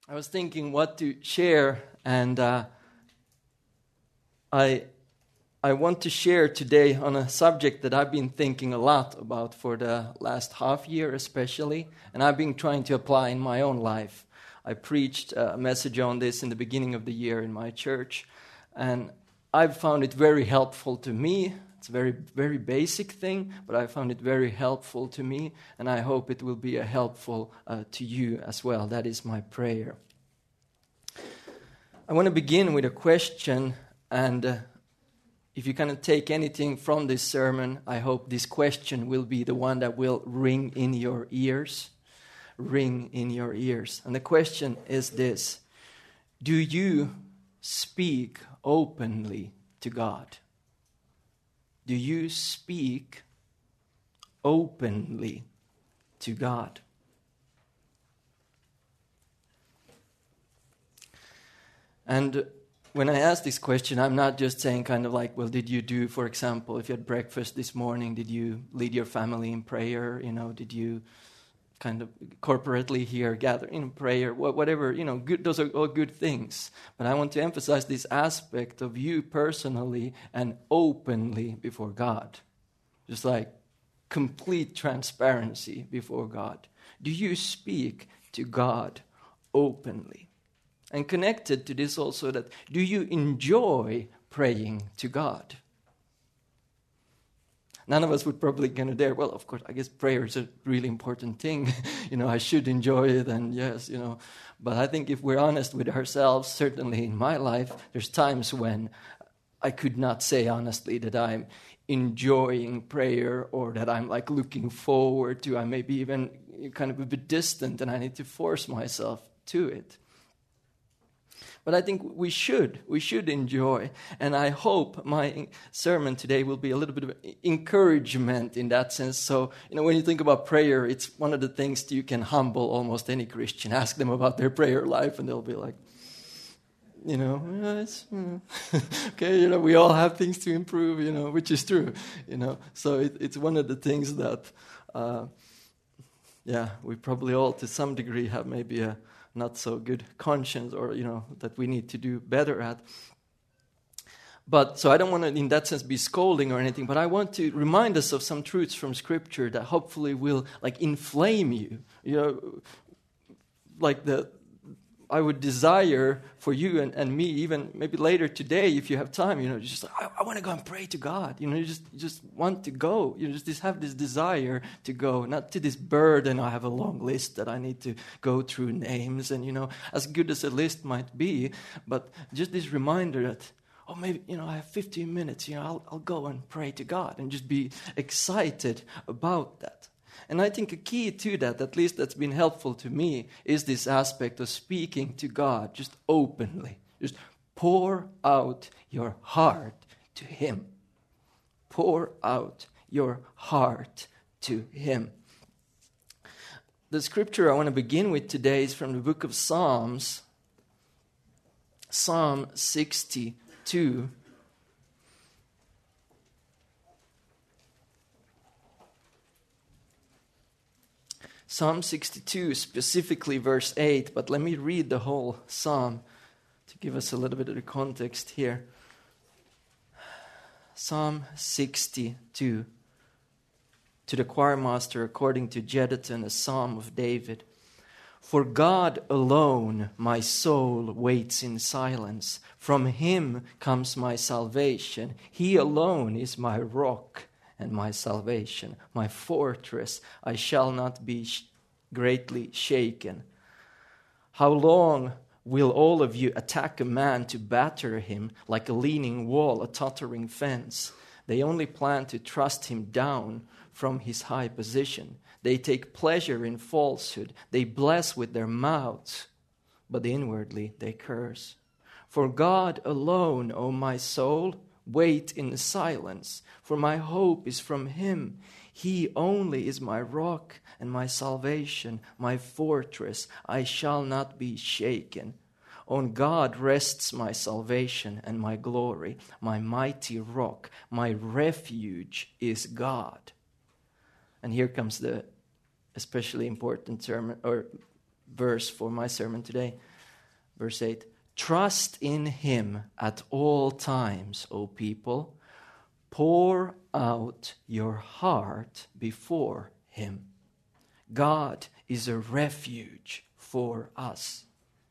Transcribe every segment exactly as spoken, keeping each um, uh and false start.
I was thinking what to share, and uh, I I want to share today on a subject that I've been thinking a lot about for the last half year especially, and I've been trying to apply in my own life. I preached a message on this in the beginning of the year in my church, and I've found it very helpful to me. It's a very, very basic thing, but I found it very helpful to me, and I hope it will be a helpful uh, to you as well. That is my prayer. I want to begin with a question, and uh, if you kind of take anything from this sermon, I hope this question will be the one that will ring in your ears. Ring in your ears. And the question is this: do you speak openly to God? Do you speak openly to God? And when I ask this question, I'm not just saying kind of like, well, did you do, for example, if you had breakfast this morning, did you lead your family in prayer? You know, did you kind of corporately here gather in prayer? Whatever, you know, good, those are all good things. But I want to emphasize this aspect of you personally and openly before God. Just like complete transparency before God. Do you speak to God openly? And connected to this also, that do you enjoy praying to God? None of us would probably kind of dare, well, of course, I guess prayer is a really important thing. you know, I should enjoy it, and yes, you know. But I think if we're honest with ourselves, certainly in my life, there's times when I could not say honestly that I'm enjoying prayer or that I'm like looking forward to. I may be even kind of a bit distant, and I need to force myself to it. But I think we should, we should enjoy. And I hope my sermon today will be a little bit of encouragement in that sense. So, you know, when you think about prayer, it's one of the things that you can humble almost any Christian. Ask them about their prayer life, and they'll be like, you know, yes, mm. okay, you know, we all have things to improve, you know, which is true, you know. So it, it's one of the things that, uh, yeah, we probably all to some degree have maybe a not so good conscience, or, you know, that we need to do better at. But, so I don't want to, in that sense, be scolding or anything, but I want to remind us of some truths from Scripture that hopefully will, like, inflame you. You know, like the, I would desire for you and, and me, even maybe later today, if you have time, you know, just like, I, I want to go and pray to God. You know, you just you just want to go. You just, just have this desire to go, not to this burden. I have a long list that I need to go through names, and, you know, as good as a list might be, but just this reminder that, oh, maybe, you know, I have fifteen minutes, you know, I'll, I'll go and pray to God, and just be excited about that. And I think a key to that, at least that's been helpful to me, is this aspect of speaking to God just openly. Just pour out your heart to Him. Pour out your heart to Him. The scripture I want to begin with today is from the book of Psalms, Psalm sixty-two. Psalm sixty-two, specifically verse eight, but let me read the whole psalm to give us a little bit of the context here. Psalm sixty-two, to the choir master according to Jeduthun, a psalm of David. For God alone my soul waits in silence. From Him comes my salvation. He alone is my rock and my salvation, my fortress. I shall not be sh- greatly shaken. How long will all of you attack a man to batter him like a leaning wall, a tottering fence? They only plan to thrust him down from his high position. They take pleasure in falsehood. They bless with their mouths, but inwardly they curse. For God alone, O my soul, wait in silence, for my hope is from Him. He only is my rock and my salvation, my fortress. I shall not be shaken. On God rests my salvation and my glory, my mighty rock, my refuge is God. And here comes the especially important sermon or verse for my sermon today. Verse eight, trust in him at all times, O people. Pour out your heart before him. God is a refuge for us.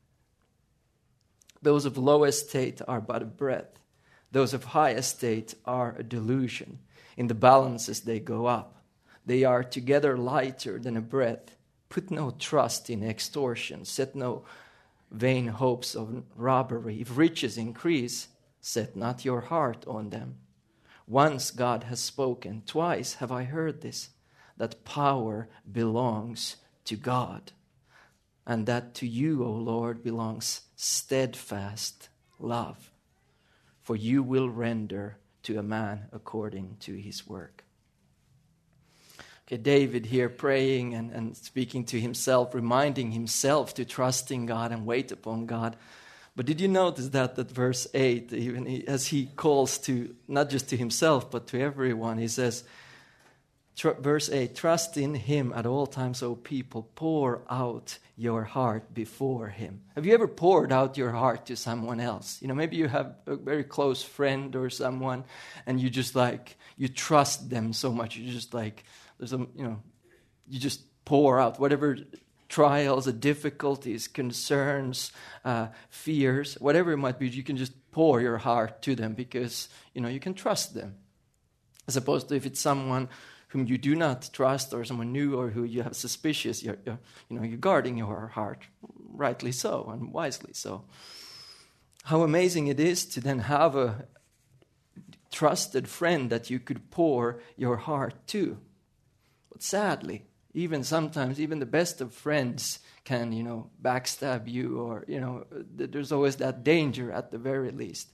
Those of low estate are but a breath. Those of high estate are a delusion. In the balances they go up. They are together lighter than a breath. Put no trust in extortion. Set no vain hopes of robbery. If riches increase, set not your heart on them. Once God has spoken, twice have I heard this, that power belongs to God, and that to you, O Lord, belongs steadfast love. For you will render to a man according to his work. Okay, David here praying and, and speaking to himself, reminding himself to trust in God and wait upon God. But did you notice that at verse eight, even he, as he calls to, not just to himself, but to everyone, he says, tr- verse eight, trust in him at all times, O people, pour out your heart before him. Have you ever poured out your heart to someone else? You know, maybe you have a very close friend or someone, and you just like, you trust them so much, you just like, there's a, you know, you just pour out whatever trials, difficulties, concerns, uh, fears, whatever it might be, you can just pour your heart to them because, you know, you can trust them. As opposed to if it's someone whom you do not trust or someone new or who you have suspicious, you're, you're, you know, you're guarding your heart, rightly so and wisely so. How amazing it is to then have a trusted friend that you could pour your heart to. But sadly, even sometimes, even the best of friends can, you know, backstab you or, you know, there's always that danger at the very least.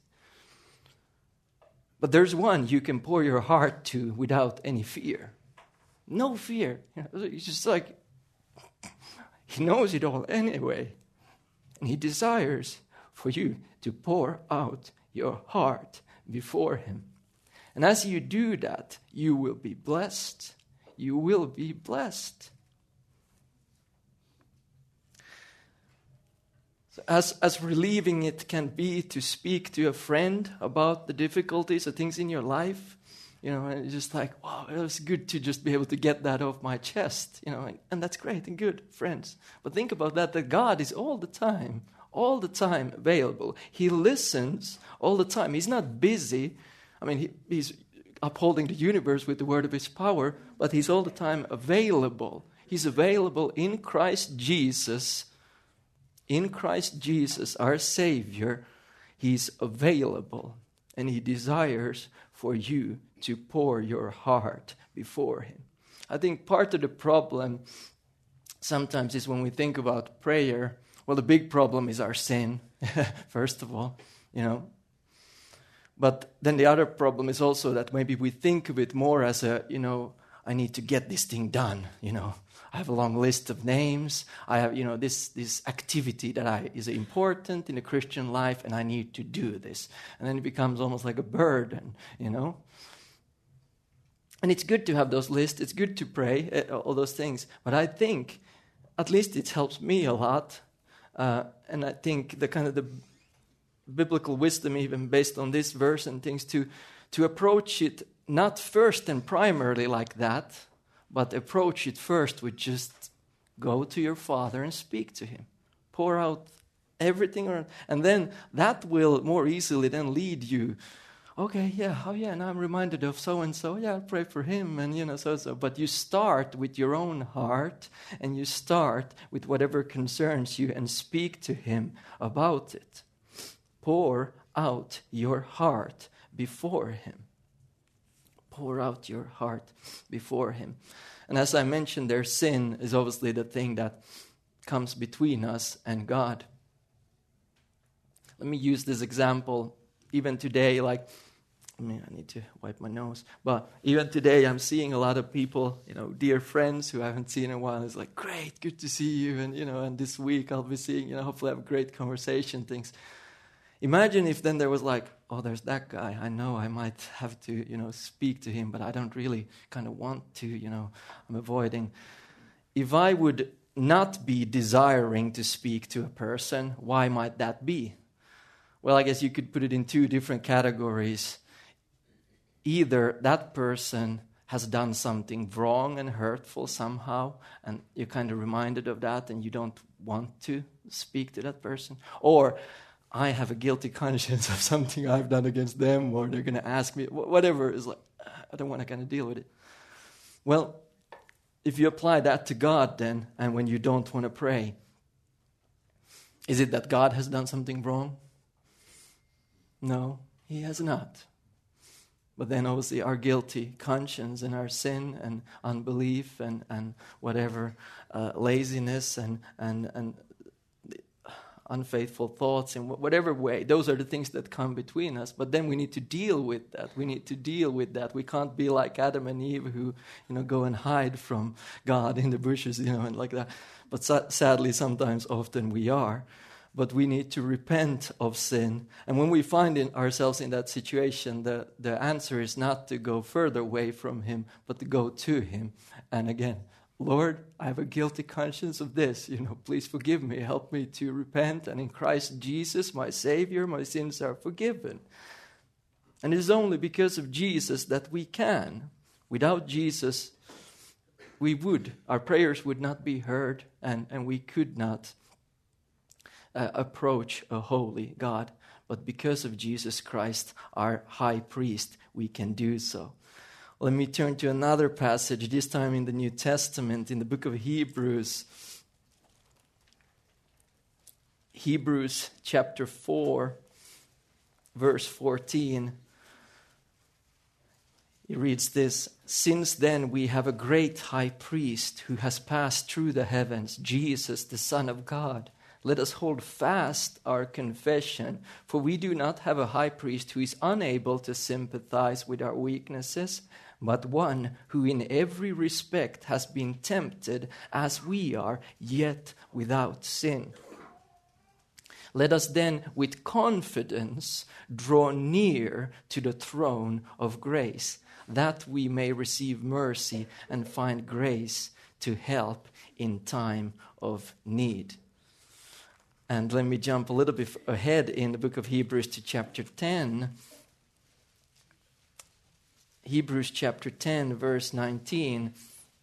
But there's one you can pour your heart to without any fear. No fear. You know, it's just like, he knows it all anyway. And he desires for you to pour out your heart before him. And as you do that, you will be blessed. You will be blessed. So as, as relieving it can be to speak to a friend about the difficulties or things in your life, you know, and it's just like, wow, it was good to just be able to get that off my chest, you know, and, and that's great and good, friends. But think about that, that God is all the time, all the time available. He listens all the time. He's not busy. I mean, he, he's upholding the universe with the word of his power, but he's all the time available. He's available in Christ Jesus. In Christ Jesus, our Savior, he's available, and he desires for you to pour your heart before him. I think part of the problem sometimes is when we think about prayer, well, the big problem is our sin, first of all, you know. But then the other problem is also that maybe we think of it more as a, you know, I need to get this thing done, you know. I have a long list of names. I have, you know, this this activity that I is important in the Christian life, and I need to do this. And then it becomes almost like a burden, you know. And it's good to have those lists. It's good to pray, uh, all those things. But I think, at least it helps me a lot. Uh, and I think the kind of the biblical wisdom, even based on this verse and things, to to approach it not first and primarily like that, but approach it first with just go to your Father and speak to him. Pour out everything around. And then that will more easily then lead you, okay, yeah, oh yeah, now I'm reminded of so-and-so. Yeah, I'll pray for him and, you know, so-so. But you start with your own heart and you start with whatever concerns you and speak to him about it. Pour out your heart before him. Pour out your heart before him. And as I mentioned, their sin is obviously the thing that comes between us and God. Let me use this example. Even today, like, I mean, I need to wipe my nose. But even today, I'm seeing a lot of people, you know, dear friends who I haven't seen in a while. It's like, great, good to see you. And, you know, and this week I'll be seeing, you know, hopefully have a great conversation, things. Imagine if then there was like, oh, there's that guy. I know I might have to, you know, speak to him, but I don't really kind of want to, you know, I'm avoiding. If I would not be desiring to speak to a person. Why might that be? Well, I guess you could put it in two different categories. Either that person has done something wrong and hurtful somehow, and you're kind of reminded of that and you don't want to speak to that person. Or I have a guilty conscience of something I've done against them, or they're going to ask me, whatever, is like, I don't want to kind of deal with it. Well, if you apply that to God then, and when you don't want to pray, is it that God has done something wrong? No, he has not. But then obviously our guilty conscience and our sin and unbelief and, and whatever, uh, laziness and, and, and unfaithful thoughts in whatever way, those are the things that come between us. But then we need to deal with that. We need to deal with that. We can't be like Adam and Eve who, you know, go and hide from God in the bushes, you know, and like that. But sa- sadly, sometimes, often we are. But we need to repent of sin. And when we find in ourselves in that situation, the, the answer is not to go further away from him, but to go to him. And again, Lord, I have a guilty conscience of this. You know, please forgive me. Help me to repent. And in Christ Jesus, my Savior, my sins are forgiven. And it is only because of Jesus that we can. Without Jesus, we would. Our prayers would not be heard, and, and we could not Uh, approach a holy God. But because of Jesus Christ, our high priest, we can do so. Let me turn to another passage, this time in the New Testament, in the book of Hebrews. Hebrews chapter four, verse fourteen. He reads this: "Since then we have a great high priest who has passed through the heavens, Jesus, the Son of God. Let us hold fast our confession, for we do not have a high priest who is unable to sympathize with our weaknesses, but one who in every respect has been tempted as we are, yet without sin. Let us then with confidence draw near to the throne of grace, that we may receive mercy and find grace to help in time of need." And let me jump a little bit ahead in the book of Hebrews to chapter ten. Hebrews chapter ten, verse nineteen.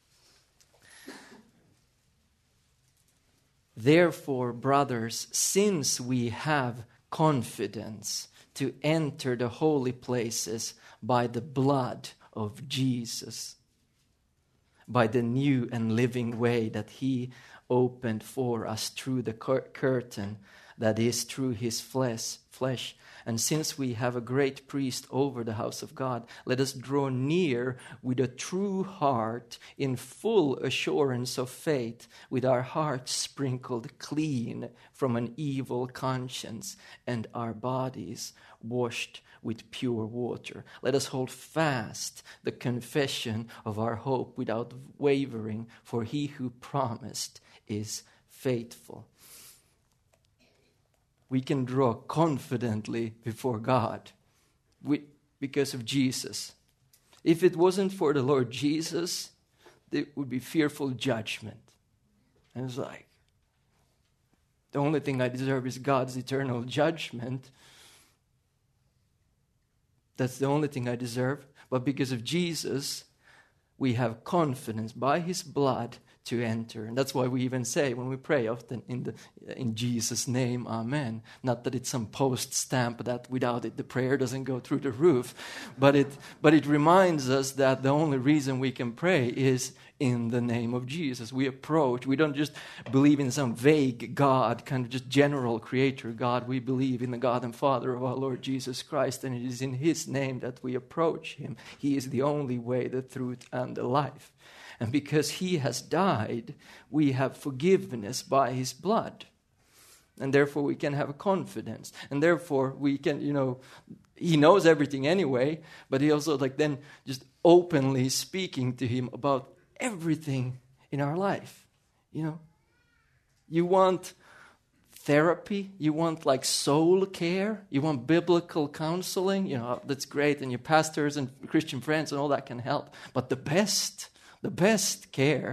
"Therefore, brothers, since we have confidence to enter the holy places by the blood of Jesus, by the new and living way that he opened for us through the cur- curtain, that is, through his flesh, flesh. And since we have a great priest over the house of God, let us draw near with a true heart in full assurance of faith, with our hearts sprinkled clean from an evil conscience and our bodies washed with pure water. Let us hold fast the confession of our hope without wavering, for he who promised is faithful." We can draw confidently before God we, because of Jesus. If it wasn't for the Lord Jesus, there would be fearful judgment. And it's like, the only thing I deserve is God's eternal judgment. That's the only thing I deserve. But because of Jesus, we have confidence by his blood to enter. And that's why we even say when we pray often in the in Jesus' name, amen. Not that it's some post stamp that without it the prayer doesn't go through the roof, but it but it reminds us that the only reason we can pray is in the name of Jesus. We approach, we don't just believe in some vague God, kind of just general creator God. We believe in the God and Father of our Lord Jesus Christ, and it is in his name that we approach him. He is the only way, the truth, and the life. And because he has died, we have forgiveness by his blood. And therefore we can have a confidence. And therefore we can, you know, he knows everything anyway, but he also like then just openly speaking to him about everything in our life. You know, you want therapy, you want like soul care, you want biblical counseling, you know, that's great. And your pastors and Christian friends and all that can help. But the best The best care,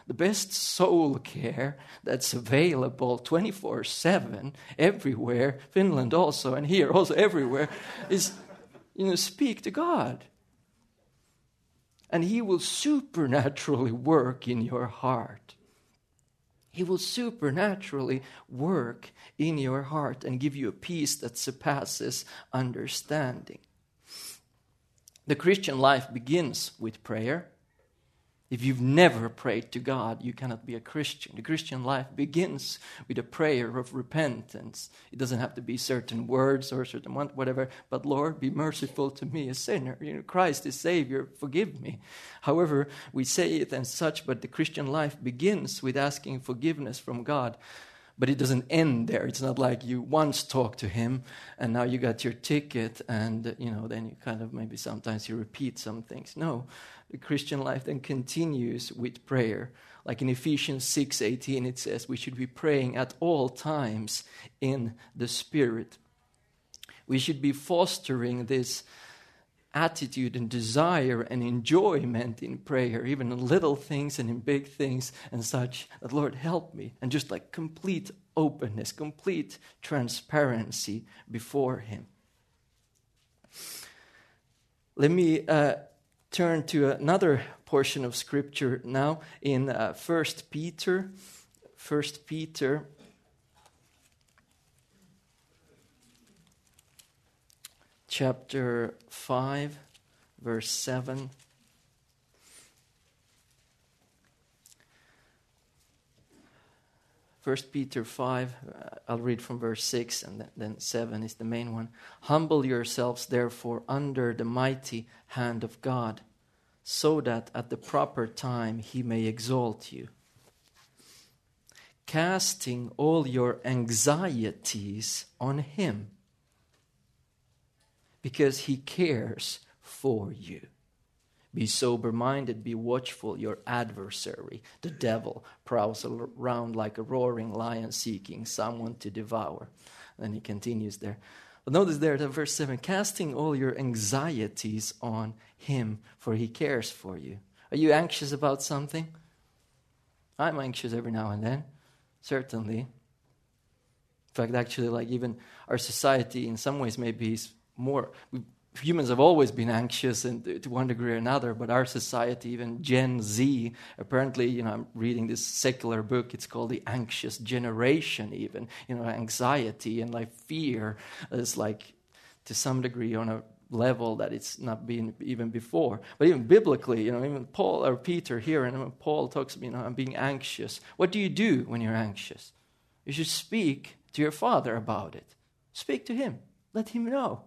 the best soul care that's available twenty-four seven everywhere, Finland also, and here also everywhere, is, you know, speak to God. And he will supernaturally work in your heart. He will supernaturally work in your heart and give you a peace that surpasses understanding. The Christian life begins with prayer. If you've never prayed to God, you cannot be a Christian. The Christian life begins with a prayer of repentance. It doesn't have to be certain words or certain whatever, but Lord, be merciful to me, a sinner. You know, Christ is Savior, forgive me. However, we say it and such, but the Christian life begins with asking forgiveness from God. But it doesn't end there. It's not like you once talked to him and now you got your ticket and, you know, then you kind of maybe sometimes you repeat some things. No, the Christian life then continues with prayer. Like in Ephesians six eighteen, it says we should be praying at all times in the Spirit. We should be fostering this attitude and desire and enjoyment in prayer, even in little things and in big things and such, that Lord help me, and just like complete openness, complete transparency before him. Let me uh, turn to another portion of scripture now in uh, First Peter. First Peter chapter five, verse seven. First Peter five, uh, I'll read from verse six, and then, then seven is the main one. Humble yourselves, therefore, under the mighty hand of God, so that at the proper time he may exalt you, casting all your anxieties on him, because he cares for you. Be sober-minded, be watchful. Your adversary, the devil, prowls around like a roaring lion seeking someone to devour. Then he continues there. But notice there that verse seven, casting all your anxieties on him, for he cares for you. Are you anxious about something? I'm anxious every now and then, certainly. In fact, actually, like even our society in some ways maybe is more, we, humans have always been anxious and to one degree or another, but our society, even Gen Z, apparently, you know, I'm reading this secular book, it's called The Anxious Generation even, you know, anxiety and like fear is like to some degree on a level that it's not been even before. But even biblically, you know, even Paul or Peter here, and Paul talks, you know, I'm being anxious. What do you do when you're anxious? You should speak to your Father about it. Speak to him. Let him know.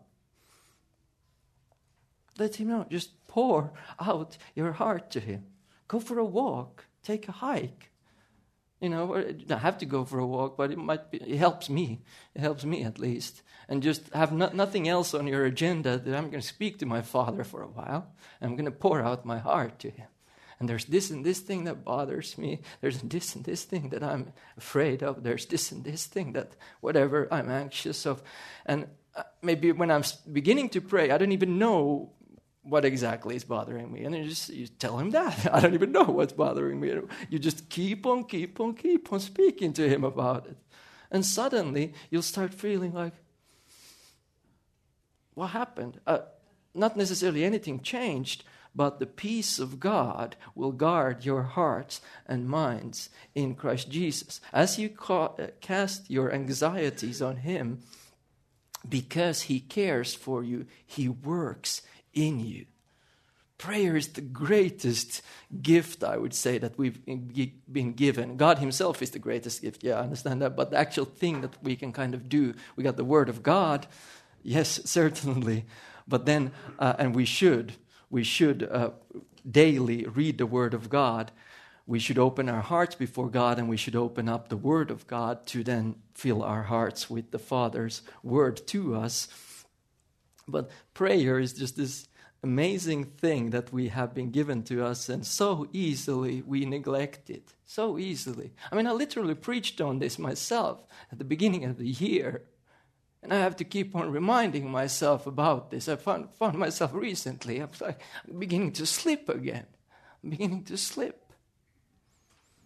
Let him know. Just pour out your heart to him. Go for a walk. Take a hike. You know, you don't have to go for a walk, but it might be, it helps me. It helps me at least. And just have no, nothing else on your agenda that I'm going to speak to my Father for a while. And I'm going to pour out my heart to him. And there's this and this thing that bothers me. There's this and this thing that I'm afraid of. There's this and this thing that whatever I'm anxious of. And maybe when I'm beginning to pray, I don't even know what exactly is bothering me. And you just you tell him that. I don't even know what's bothering me. You just keep on, keep on, keep on speaking to him about it. And suddenly, you'll start feeling like, what happened? Uh, not necessarily anything changed, but the peace of God will guard your hearts and minds in Christ Jesus. As you ca- cast your anxieties on him, because he cares for you, he works in you. Prayer is the greatest gift, I would say, that we've been given. God himself is the greatest gift, yeah, I understand that, but the actual thing that we can kind of do, we got the Word of God, yes, certainly, but then, uh, and we should, we should uh, daily read the Word of God. We should open our hearts before God, and we should open up the Word of God to then fill our hearts with the Father's Word to us. But prayer is just this amazing thing that we have been given to us, and so easily we neglect it. So easily. I mean, I literally preached on this myself at the beginning of the year. And I have to keep on reminding myself about this. I found, found myself recently, I was like, I'm beginning to slip again. I'm beginning to slip.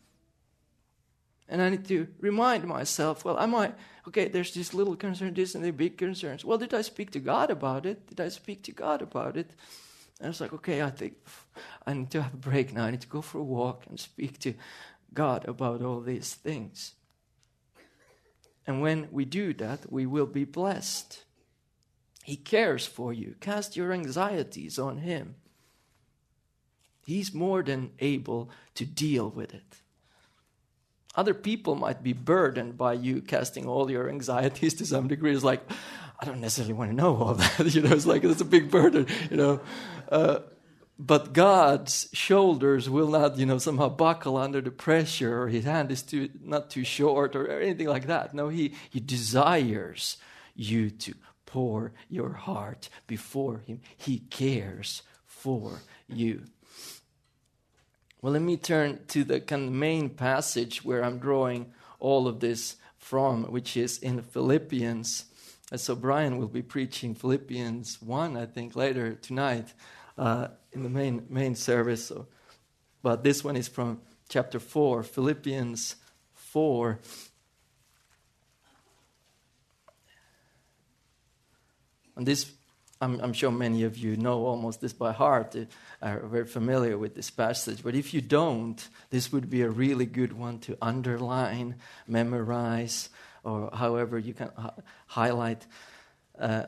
And I need to remind myself, well, am I, okay, there's this little concern, this and the big concerns. Well, did I speak to God about it? Did I speak to God about it? And I was like, okay, I think I need to have a break now. I need to go for a walk and speak to God about all these things. And when we do that, we will be blessed. He cares for you. Cast your anxieties on Him. He's more than able to deal with it. Other people might be burdened by you casting all your anxieties to some degree. It's like, I don't necessarily want to know all that. You know, it's like, it's a big burden, you know. Uh, but God's shoulders will not, you know, somehow buckle under the pressure, or His hand is too not too short, or, or anything like that. No, He, he desires you to pour your heart before Him. He cares for you. Well, let me turn to the kind of main passage where I'm drawing all of this from, which is in Philippians. And so Brian will be preaching Philippians one, I think, later tonight uh, in the main main service. So, but this one is from chapter four, Philippians four. And this, I'm, I'm sure many of you know almost this by heart, are very familiar with this passage. But if you don't, this would be a really good one to underline, memorize, or however you can h- highlight. Uh,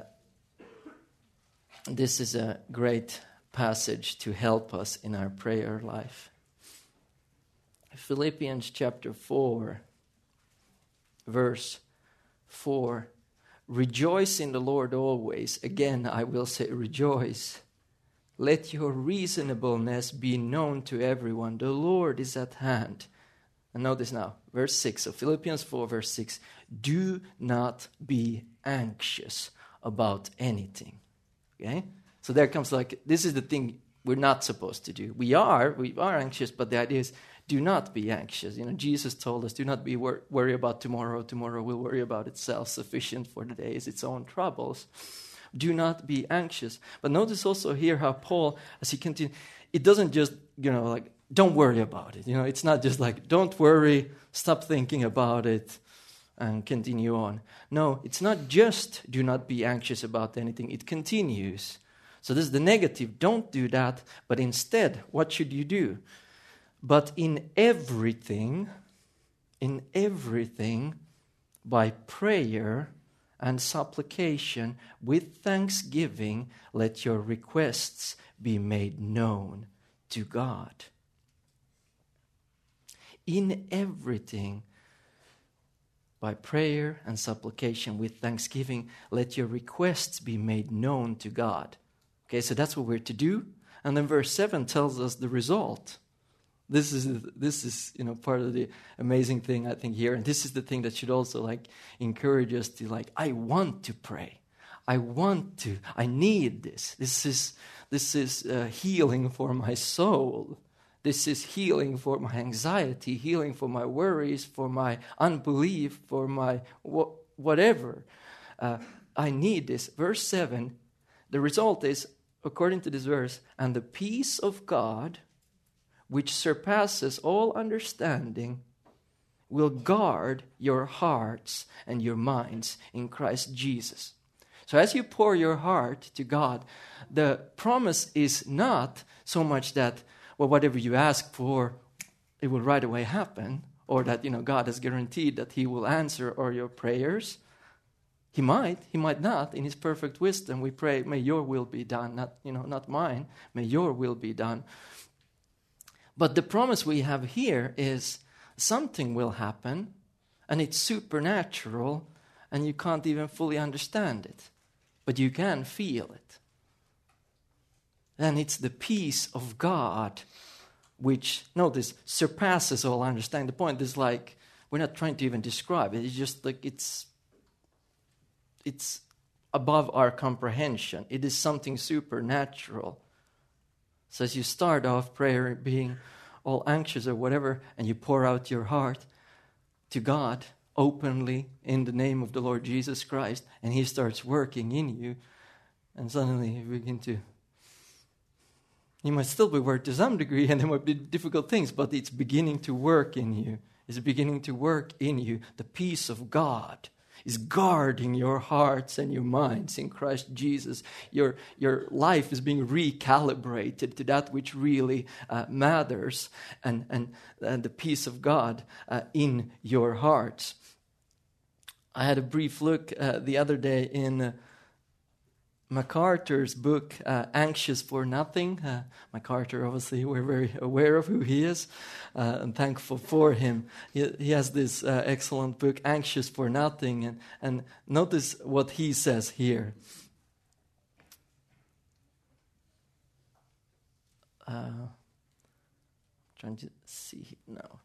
this is a great passage to help us in our prayer life. Philippians chapter four, verse four. Rejoice in the Lord always. Again, I will say rejoice. Let your reasonableness be known to everyone. The Lord is at hand. And notice now, verse six of Philippians four, verse six. Do not be anxious about anything. Okay? So there comes like, this is the thing we're not supposed to do. We are, we are anxious, but the idea is, do not be anxious. You know, Jesus told us, do not be wor- worry about tomorrow. Tomorrow will worry about itself. Sufficient for the day is its own troubles. Do not be anxious. But notice also here how Paul, as he continues, it doesn't just, you know, like, don't worry about it. You know, it's not just like, don't worry, stop thinking about it, and continue on. No, it's not just do not be anxious about anything. It continues. So this is the negative. Don't do that. But instead, what should you do? But in everything, in everything, by prayer and supplication, with thanksgiving, let your requests be made known to God. In everything, by prayer and supplication, with thanksgiving, let your requests be made known to God. Okay, so that's what we're to do. And then verse seven tells us the result. This is, this is, you know, part of the amazing thing, I think, here. And this is the thing that should also, like, encourage us to, like, I want to pray. I want to. I need this. This is, this is uh, healing for my soul. This is healing for my anxiety, healing for my worries, for my unbelief, for my wh- whatever. Uh, I need this. Verse seven, the result is, according to this verse, and the peace of God, which surpasses all understanding, will guard your hearts and your minds in Christ Jesus. So as you pour your heart to God, the promise is not so much that, well, whatever you ask for, it will right away happen, or that, you know, God has guaranteed that He will answer all your prayers. He might, He might not. In His perfect wisdom, we pray, may your will be done, not, you know, not mine. May your will be done. But the promise we have here is something will happen, and it's supernatural, and you can't even fully understand it. But you can feel it. And it's the peace of God which, notice, surpasses all understanding. The point is, like, we're not trying to even describe it. It's just like it's, it's above our comprehension. It is something supernatural. So as you start off prayer being all anxious or whatever, and you pour out your heart to God openly in the name of the Lord Jesus Christ, and He starts working in you, and suddenly you begin to, you might still be worked to some degree, and there might be difficult things, but it's beginning to work in you. is beginning to work in you. The peace of God is guarding your hearts and your minds in Christ Jesus. Your, your life is being recalibrated to that which really uh, matters, and, and, and the peace of God uh, in your hearts. I had a brief look uh, the other day in uh, MacArthur's book, uh, Anxious for Nothing. Uh, MacArthur, obviously, we're very aware of who he is uh, and thankful for him. He, he has this uh, excellent book, Anxious for Nothing. And, and notice what he says here. Uh, trying to see now.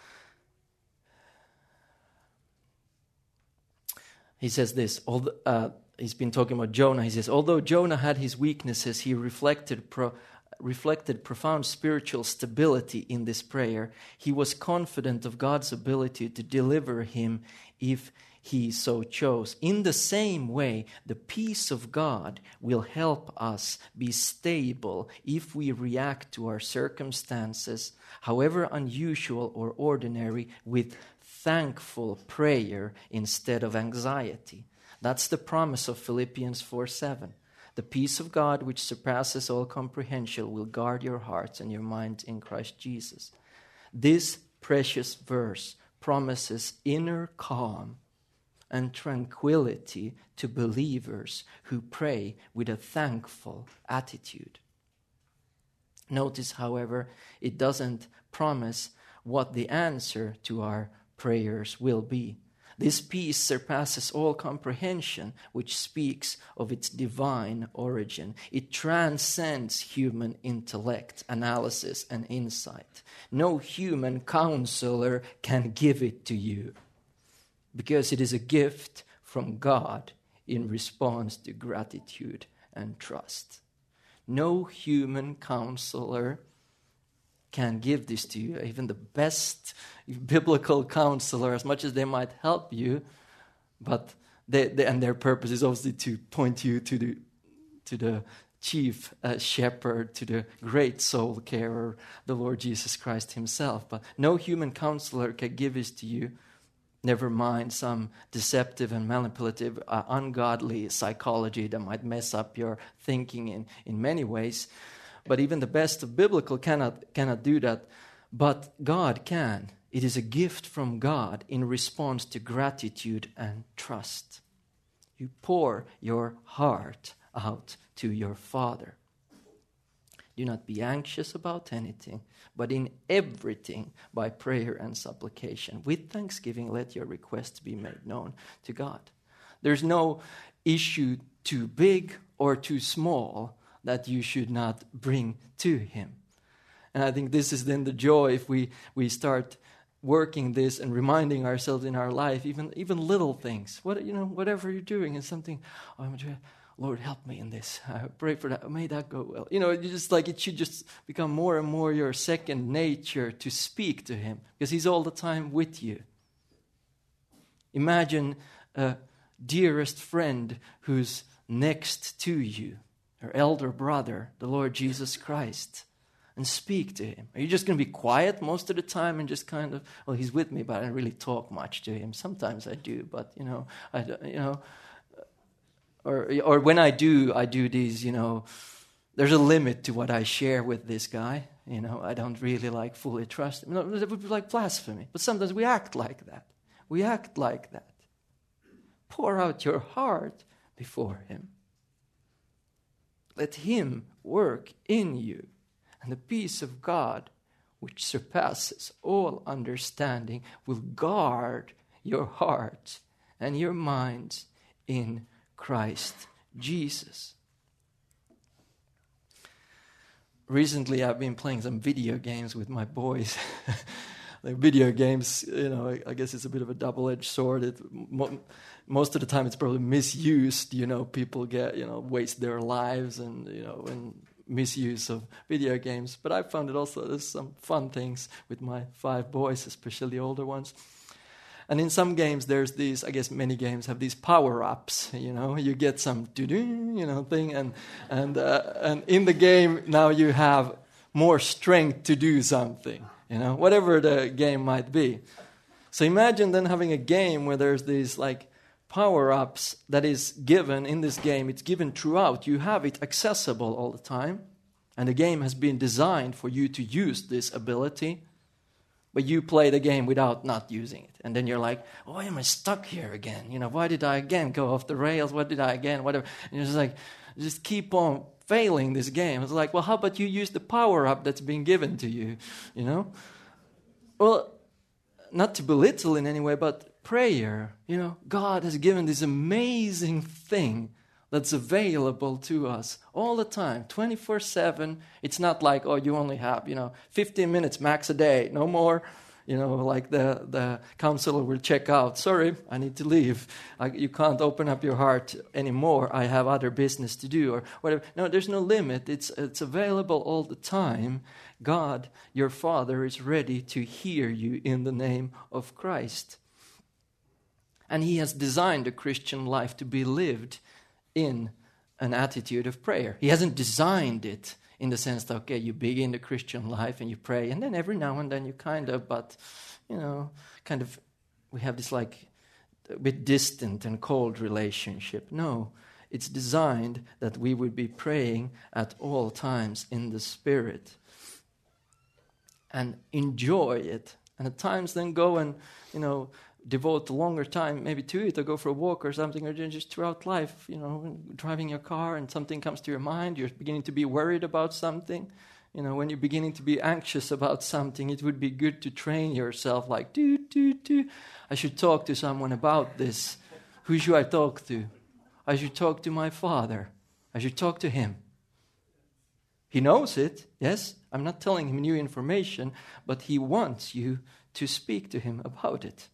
He says this, although, uh, he's been talking about Jonah. He says, although Jonah had his weaknesses, he reflected pro, reflected profound spiritual stability in this prayer. He was confident of God's ability to deliver him if he so chose. In the same way, the peace of God will help us be stable if we react to our circumstances, however unusual or ordinary, with thankful prayer instead of anxiety. That's the promise of Philippians four seven. The peace of God, which surpasses all comprehension, will guard your hearts and your minds in Christ Jesus. This precious verse promises inner calm and tranquility to believers who pray with a thankful attitude. Notice, however, it doesn't promise what the answer to our prayers will be. This peace surpasses all comprehension, which speaks of its divine origin. It transcends human intellect, analysis, and insight. No human counselor can give it to you, because it is a gift from God in response to gratitude and trust. No human counselor can give this to you. Even the best biblical counselor, as much as they might help you, but they, they and their purpose is obviously to point you to the to the chief uh, shepherd, to the great soul carer, the Lord Jesus Christ himself. But no human counselor can give this to you. Never mind some deceptive and manipulative, uh, ungodly psychology that might mess up your thinking in, in many ways. But even the best of biblical cannot, cannot do that. But God can. It is a gift from God in response to gratitude and trust. You pour your heart out to your Father. Do not be anxious about anything, but in everything by prayer and supplication. With thanksgiving, let your requests be made known to God. There's no issue too big or too small that you should not bring to Him. And I think this is then the joy if we, we start working this and reminding ourselves in our life, even even little things. What you know, whatever you're doing is something, oh, I'm doing, Lord, help me in this. I pray for that. May that go well. You know, you just like it should just become more and more your second nature to speak to Him, because He's all the time with you. Imagine a dearest friend who's next to you, your elder brother, the Lord Jesus Christ, and speak to Him. Are you just going to be quiet most of the time and just kind of, well, He's with me, but I don't really talk much to Him. Sometimes I do, but you know, I you know, or or when I do, I do these. You know, there's a limit to what I share with this guy. You know, I don't really like fully trust him. No, that would be like blasphemy. But sometimes we act like that. We act like that. Pour out your heart before Him. Let Him work in you. And the peace of God, which surpasses all understanding, will guard your heart and your minds in Christ Jesus. Recently, I've been playing some video games with my boys. Like video games, you know, I guess it's a bit of a double-edged sword. It, mo- most of the time, it's probably misused. You know, people get, you know, waste their lives and, you know, and misuse of video games. But I found it also, there's some fun things with my five boys, especially the older ones. And in some games, there's these, I guess many games have these power-ups, you know. You get some, you know, thing, and and uh, and in the game, now you have more strength to do something. You know, whatever the game might be. So imagine then having a game where there's these like power-ups that is given in this game. It's given throughout. You have it accessible all the time. And the game has been designed for you to use this ability. But you play the game without not using it. And then you're like, why am I stuck here again? You know, why did I again go off the rails? What did I again? Whatever. And you're just like, just keep on failing this game. It's like, well, how about you use the power-up that's been given to you? You know? Well, not to belittle in any way, but prayer, you know, God has given this amazing thing that's available to us all the time, twenty-four seven. It's not like, oh, you only have, you know, fifteen minutes max a day, no more. You know, like the, the counselor will check out. Sorry, I need to leave. I, you can't open up your heart anymore. I have other business to do or whatever. No, there's no limit. It's it's available all the time. God, your Father, is ready to hear you in the name of Christ. And He has designed the Christian life to be lived in an attitude of prayer. He hasn't designed it in the sense that, okay, you begin the Christian life and you pray, and then every now and then you kind of, but, you know, kind of, we have this like a bit distant and cold relationship. No, it's designed that we would be praying at all times in the Spirit and enjoy it. And at times then go and, you know, devote a longer time maybe to it, or go for a walk or something, or just throughout life, you know, driving your car and something comes to your mind, you're beginning to be worried about something. You know, when you're beginning to be anxious about something, it would be good to train yourself like, do, do, do. I should talk to someone about this. Who should I talk to? I should talk to my Father. I should talk to Him. He knows it, yes. I'm not telling Him new information, but He wants you to speak to Him about it.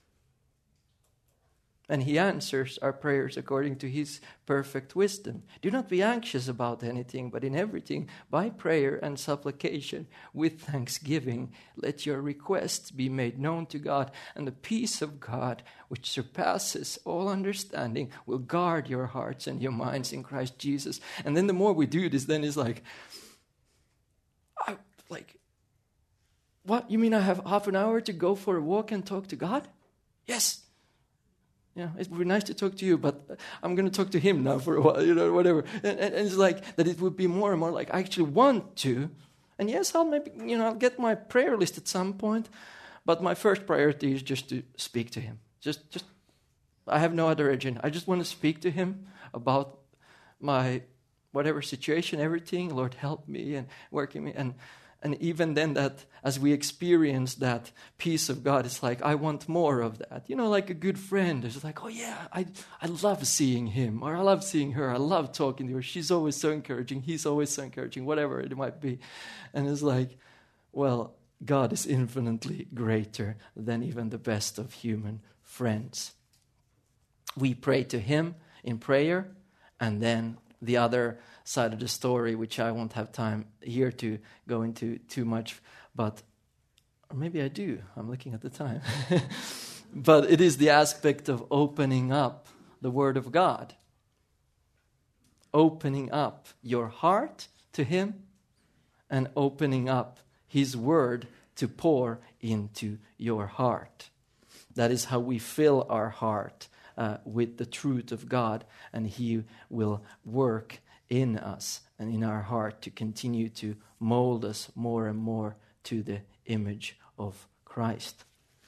And He answers our prayers according to His perfect wisdom. Do not be anxious about anything, but in everything, by prayer and supplication, with thanksgiving, let your requests be made known to God, and the peace of God, which surpasses all understanding, will guard your hearts and your minds in Christ Jesus. And then the more we do this, then it's like, I, like, what? You mean I have half an hour to go for a walk and talk to God? Yes. Yeah, it would be nice to talk to you, but I'm going to talk to Him now for a while, you know, whatever. And, and, and it's like that it would be more and more like I actually want to. And yes, I'll maybe, you know, I'll get my prayer list at some point, but my first priority is just to speak to Him. Just, just, I have no other agenda. I just want to speak to Him about my whatever situation, everything. Lord, help me and work in me. And And even then, that as we experience that peace of God, it's like, I want more of that. You know, like a good friend. It's like, oh yeah, I I love seeing him, or I love seeing her. I love talking to her. She's always so encouraging. He's always so encouraging, whatever it might be. And it's like, well, God is infinitely greater than even the best of human friends. We pray to Him in prayer, and then the other side of the story, which I won't have time here to go into too much, but or maybe I do. I'm looking at the time. But it is the aspect of opening up the Word of God. Opening up your heart to Him and opening up His Word to pour into your heart. That is how we fill our heart uh, with the truth of God, and He will work in us and in our heart to continue to mold us more and more to the image of Christ.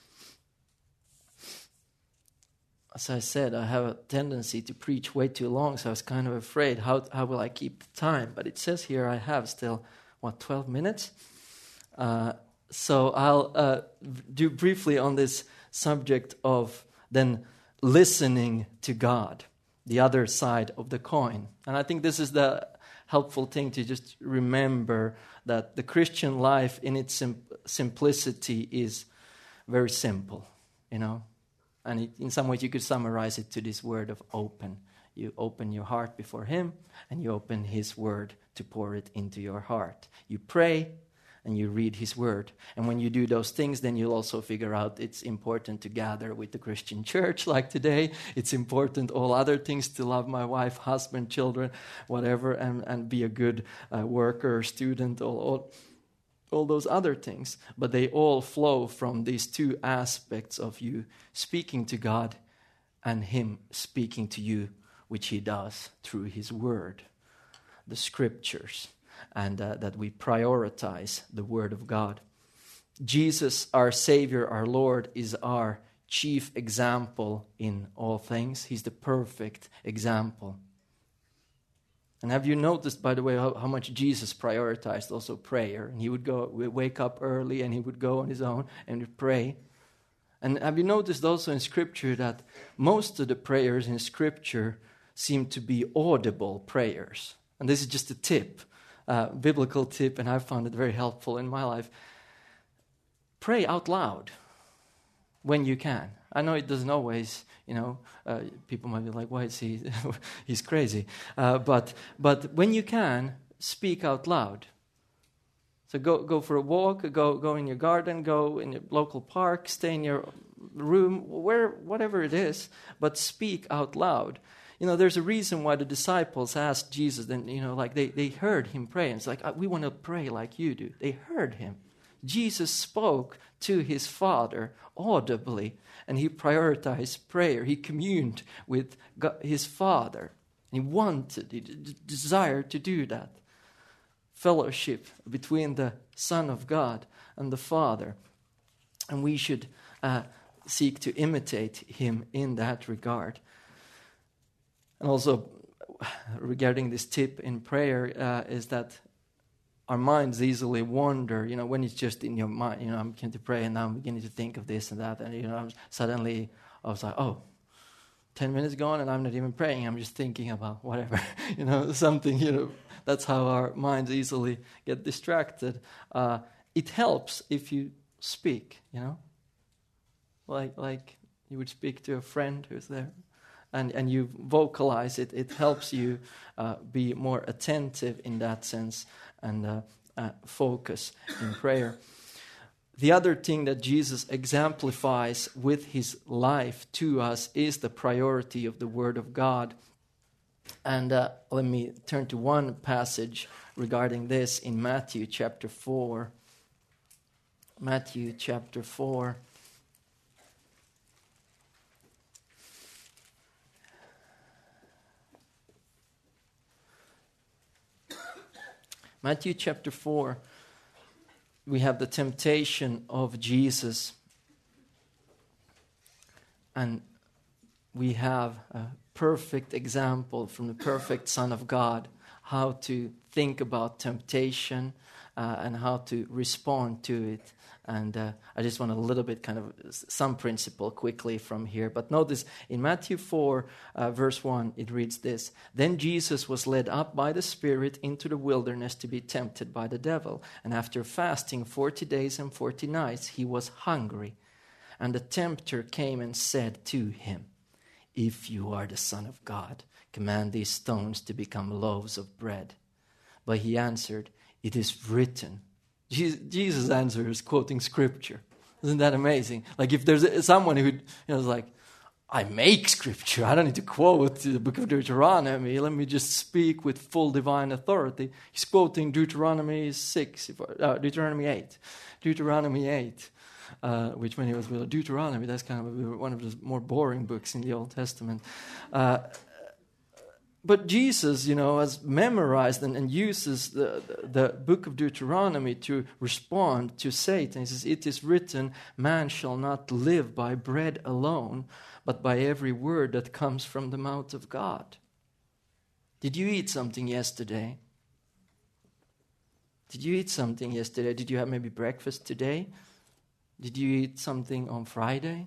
As I said, I have a tendency to preach way too long, so I was kind of afraid, how how will I keep the time? But it says here I have still, what, twelve minutes? Uh, so I'll uh, do briefly on this subject of then listening to God, the other side of the coin. And I think this is the helpful thing to just remember, that the Christian life in its sim- simplicity is very simple, you know. And it, in some ways you could summarize it to this word of open. You open your heart before Him, and you open His Word to pour it into your heart. You pray, and you read His Word. And when you do those things, then you'll also figure out it's important to gather with the Christian church like today. It's important, all other things, to love my wife, husband, children, whatever, and, and be a good uh, worker, student, all, all, all those other things, but they all flow from these two aspects of you speaking to God and Him speaking to you, which He does through His Word, the Scriptures, and uh, that we prioritize the Word of God. Jesus, our Savior, our Lord, is our chief example in all things. He's the perfect example. And have you noticed, by the way, how, how much Jesus prioritized also prayer? And He would go, wake up early, and He would go on His own and would pray. And have you noticed also in Scripture that most of the prayers in Scripture seem to be audible prayers? And this is just a tip, uh, biblical tip, and I've found it very helpful in my life. Pray out loud when you can. I know it doesn't always, you know, uh, people might be like, why is he, he's crazy. Uh, but but when you can, speak out loud. So go go for a walk, go go in your garden, go in your local park, stay in your room, where whatever it is, but speak out loud. You know, there's a reason why the disciples asked Jesus, and you know, like they, they heard Him pray, and it's like, we want to pray like you do. They heard Him. Jesus spoke to His Father audibly, and He prioritized prayer. He communed with God, His Father. He wanted, He d- desired to do that. Fellowship between the Son of God and the Father. And we should uh, seek to imitate Him in that regard. And also, regarding this tip in prayer, uh, is that our minds easily wander, you know, when it's just in your mind, you know, I'm beginning to pray and now I'm beginning to think of this and that. And, you know, I'm suddenly I was like, oh, ten minutes gone and I'm not even praying. I'm just thinking about whatever, you know, something, you know. That's how our minds easily get distracted. Uh, it helps if you speak, you know, like like you would speak to a friend who's there. And, and you vocalize it. It helps you uh, be more attentive in that sense and uh, uh, focus in prayer. The other thing that Jesus exemplifies with His life to us is the priority of the Word of God. And uh, let me turn to one passage regarding this in Matthew chapter four. Matthew chapter four. Matthew chapter four, we have the temptation of Jesus. And we have a perfect example from the perfect Son of God, how to think about temptation uh, and how to respond to it. And uh, I just want a little bit kind of some principle quickly from here. But notice in Matthew four, uh, verse one, it reads this. Then Jesus was led up by the Spirit into the wilderness to be tempted by the devil. And after fasting forty days and forty nights, he was hungry. And the tempter came and said to him, if you are the Son of God, command these stones to become loaves of bread. But he answered, it is written. Jesus' answer is quoting Scripture. Isn't that amazing? Like if there's someone who, you know, is like, I make Scripture. I don't need to quote the book of Deuteronomy. Let me just speak with full divine authority. He's quoting Deuteronomy six, uh, Deuteronomy eight, Deuteronomy eight, uh, which when he was with Deuteronomy, that's kind of one of the more boring books in the Old Testament. Uh, But Jesus, you know, has memorized and, and uses the, the, the book of Deuteronomy to respond to Satan. He says, it is written, man shall not live by bread alone, but by every word that comes from the mouth of God. Did you eat something yesterday? Did you eat something yesterday? Did you have maybe breakfast today? Did you eat something on Friday?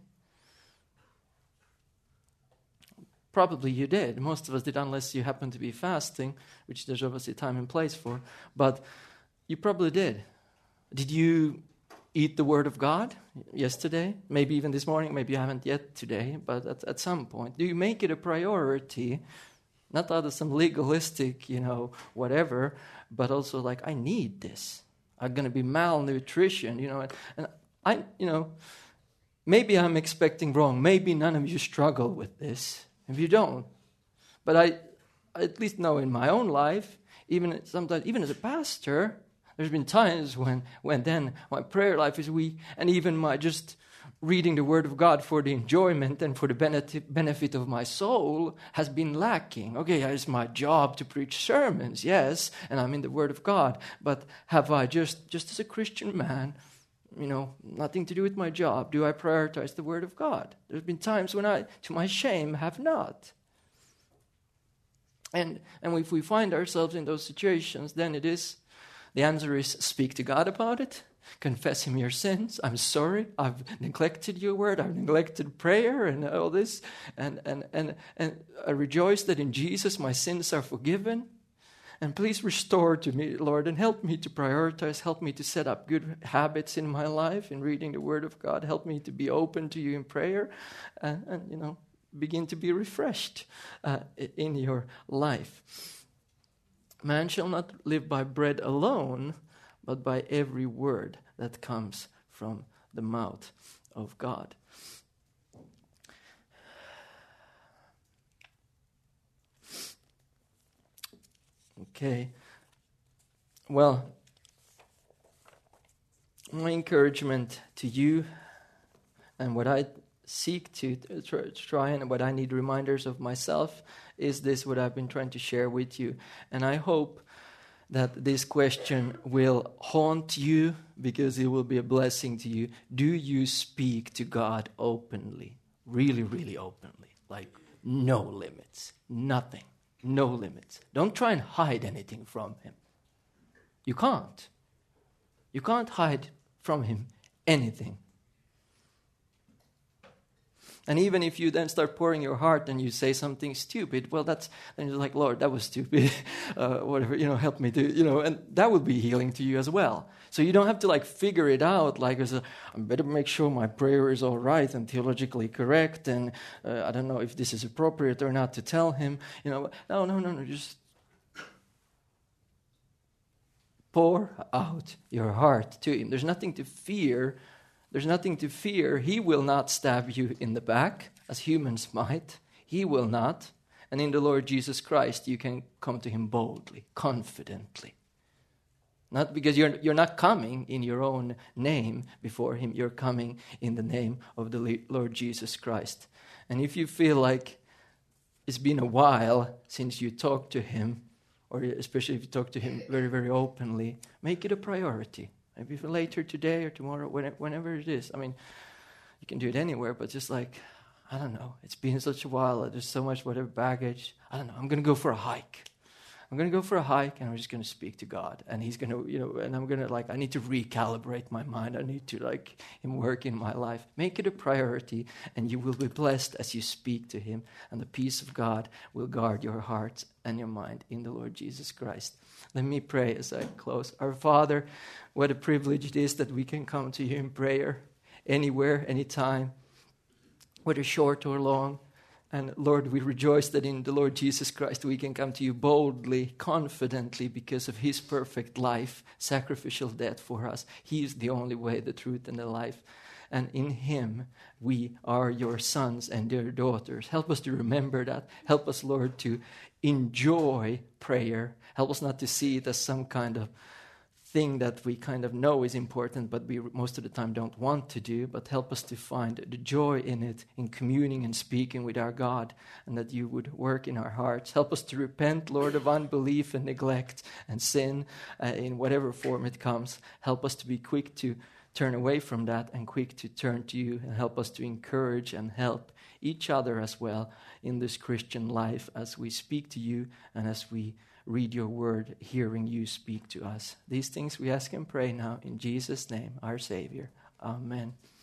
Probably you did. Most of us did, unless you happen to be fasting, which there's obviously time and place for. But you probably did. Did you eat the Word of God yesterday? Maybe even this morning. Maybe you haven't yet today, but at, at some point. Do you make it a priority? Not out of some legalistic, you know, whatever, but also like, I need this. I'm going to be malnutrition, you know. And, and I, you know, maybe I'm expecting wrong. Maybe none of you struggle with this. If you don't, but I, I at least know in my own life, even sometimes, even as a pastor, There's been times when, when then my prayer life is weak, and even my just reading the Word of God for the enjoyment and for the benefit, benefit of my soul has been lacking. Okay, it's my job to preach sermons, yes, and I'm in the Word of God, but have I just, just as a Christian man, you know, nothing to do with my job, do I prioritize the Word of God? There's been times when I, to my shame, have not. And, and if we find ourselves in those situations, then it is, the answer is speak to God about it. Confess Him your sins. I'm sorry. I've neglected your word. I've neglected prayer and all this. And, and, and, and I rejoice that in Jesus my sins are forgiven. And please restore to me, Lord, and help me to prioritize. Help me to set up good habits in my life in reading the Word of God. Help me to be open to you in prayer. And, and you know, begin to be refreshed uh, in your life. Man shall not live by bread alone, but by every word that comes from the mouth of God. Okay. Well, my encouragement to you and what I seek to try and what I need reminders of myself is this, what I've been trying to share with you. And I hope that this question will haunt you because it will be a blessing to you. Do you speak to God openly? Really, really openly. Like no limits. Nothing. No limits. Don't try and hide anything from Him. You can't. You can't hide from Him anything. And even if you then start pouring your heart and you say something stupid, well, that's, then you're like, Lord, that was stupid. uh, whatever, you know, help me to, you know, and that will be healing to you as well. So you don't have to like figure it out like, as a, I better make sure my prayer is all right and theologically correct. And uh, I don't know if this is appropriate or not to tell Him, you know, no, no, no, no, just pour out your heart to Him. There's nothing to fear. There's nothing to fear. He will not stab you in the back, as humans might. He will not. And in the Lord Jesus Christ, you can come to Him boldly, confidently. Not because you're, you're not coming in your own name before Him. You're coming in the name of the Lord Jesus Christ. And if you feel like it's been a while since you talked to Him, or especially if you talk to Him very, very openly, make it a priority. Maybe later today or tomorrow, whenever it is. I mean, you can do it anywhere, but just like, I don't know. It's been such a while. There's so much whatever baggage. I don't know. I'm going to go for a hike. I'm going to go for a hike, and I'm just going to speak to God. And He's going to, you know, and I'm going to, like, I need to recalibrate my mind. I need to, like, Him work in my life. Make it a priority, and you will be blessed as you speak to Him. And the peace of God will guard your heart and your mind in the Lord Jesus Christ. Let me pray as I close. Our Father, what a privilege it is that we can come to You in prayer, anywhere, anytime, whether short or long. And Lord, we rejoice that in the Lord Jesus Christ we can come to You boldly, confidently, because of His perfect life, sacrificial death for us. He is the only way, the truth, and the life. And in Him we are Your sons and Your daughters. Help us to remember that. Help us, Lord, to enjoy prayer. Help us not to see it as some kind of thing that we kind of know is important, but we most of the time don't want to do, but help us to find the joy in it, in communing and speaking with our God, and that You would work in our hearts. Help us to repent, Lord, of unbelief and neglect and sin uh, in whatever form it comes. Help us to be quick to turn away from that and quick to turn to You, and help us to encourage and help each other as well in this Christian life as we speak to You and as we read Your word, hearing You speak to us. These things we ask and pray now in Jesus' name, our Savior. Amen.